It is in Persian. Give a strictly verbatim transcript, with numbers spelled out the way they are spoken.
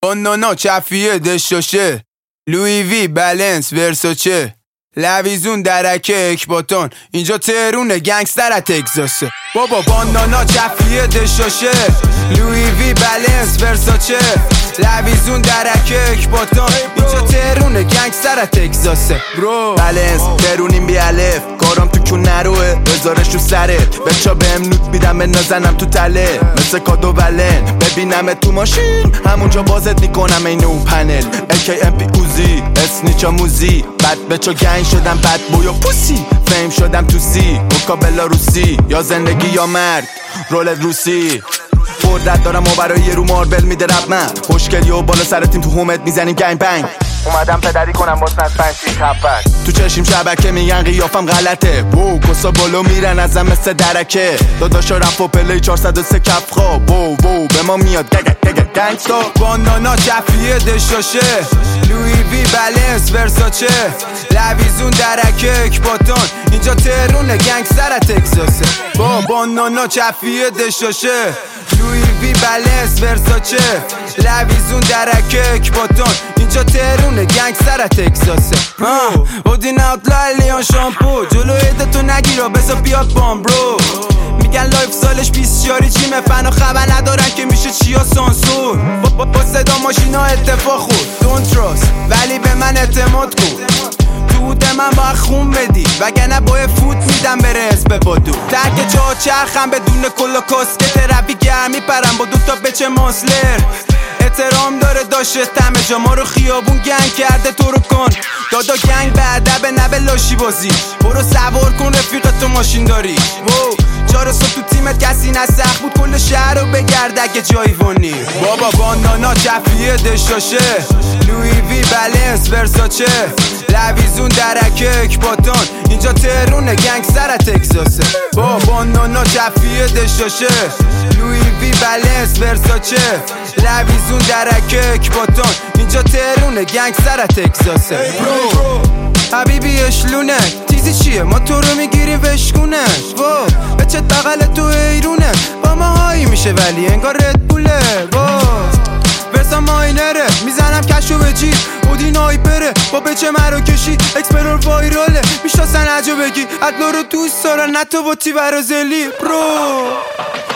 بانانا کفیه دشاشه، لوی وی بلنس ورساچه، لویزون درکه اکباتان، اینجا تهرونه گنگستر ات اگزاسه. بابا بانانا کفیه دشاشه، لوی وی بلنس ورساچه، لویزون درکه اکباتان، اینجا تهرونه گنگستر ات اگزاسه. برو بلنس تهرونیم بی الف، کارم تو کون نروه بذارش رو سرت، بچا بهم نوت میدم بنازنم تو تله مثل کادو ولن، ببینم تو ماشین همونجا بازت میکنم این اون پنل اکی ام پی اوزی اسنیچا موزی، بد بچا گنگ شدم بد بویا پوسی، فیم شدم تو سی اوکا بلاروسی، یا زندگی یا مرگ رولت روسی، قدرت دارم و برای یه رو ماربل میده رب من، خوشگلی و بالا سر تیم تو هومت میزنیم گنگ بنگ، اومدم پدری کنم واسه از پنجی تپک، تو چشیم شبکه میگن قیافم غلطه، وو کسا بالو میرن ازم مثل درکه، داداشا رپ و پلی چهارصد و سه کف خواب، وو وو به ما میاد گگ گگ گنگستا. بانانا کفیه دشاشه، لوی وی بلنس ورساچه، لویزون درکه اکباتان، اینجا تهرونه گنگستر ات اگزاسه. با بانانا کفیه دشاشه، لوی وی بلنس ورساچه، لویزون درکه اکباتان، اینجا تهرونه گنگستر ات اگزاسه. اودین اوتلای لیان شامپو، جلو عدتو نگیرا بزا بیاد بام برو، میگن لایف سالش بیست شاری چیمه، فنا خبر ندارن که میشه چیا سانسور، با, با صدا ماشینا اتفاق خود دونت تراست، ولی به من اعتماد کن، توده من باید خون بدی وگرنه باید فوت میدم بره حزب بادو، ترک جا چرخم بدون کلا کاسکت، روی گرم میپرم با دوتا بچه ماسلر، احترام داره داشته همه جا، ما رو خیابون گنگ کرده تو رو کن دادا گنگ به ادب نه به لاشی بازی، برو سوار کن رفیقت تو ماشین داری، وو چهار صبح تو تیمت کسی نسخ بود کل شهر رو بگرد اگه جایی وانی. بابا بانانا کفیه دشاشه، لوی وی بلنس ورساچه، لویزون درکه اکباتان، اینجا تهرونه گنگستر ات اگزاسه. با بانانا کفیه دشاشه، لوی وی بلنس ورساچه، لویزون درکه اکباتان، اینجا تهرونه گنگستر ات اگزاسه. برو حبیبی اشلونه تیزی چیه ما تو رو میگیریم وشکونه، وا بچه بغل تو ایرونه، با ما هایی میشه ولی انگار ردبوله، وا ورسا ماینره میزنم کشو به جیب، اودین آیپره با بچه مرو کشی، اکسپلور وایراله میشناسن عجا بگی، ادلا رو دوست دارن نه تو با تی برازلی. برو